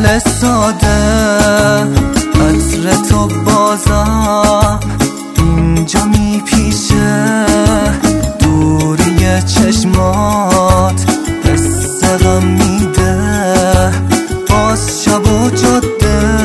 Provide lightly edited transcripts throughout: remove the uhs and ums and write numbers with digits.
دل ساده عطر تو بازم اینجا میپیشه، دوری چشمات حس غم میده، باز شب و جاده.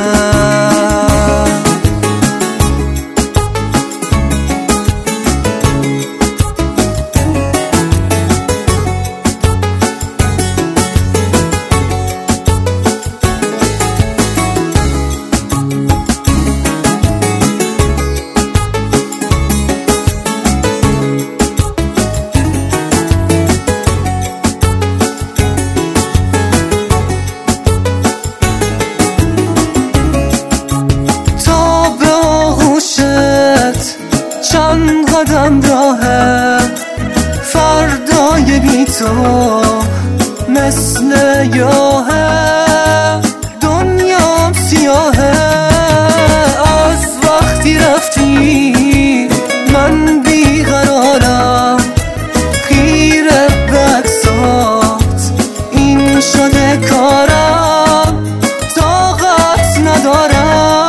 چند قدم راهه فردای بی تو مثل یاهه، دنیام سیاهه از وقتی رفتی، من بیقرارم خیره به عکسات، این شده کارم طاقت ندارم.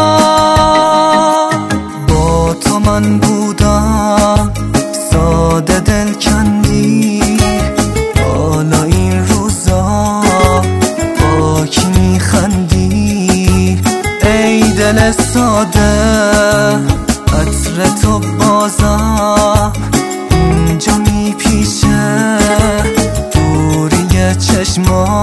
من بودم ساده دل کندی، حالا این روزا با کی میخندی؟ ای دل ساده عطر تو بازم اینجا میپیشه، دوری چشمات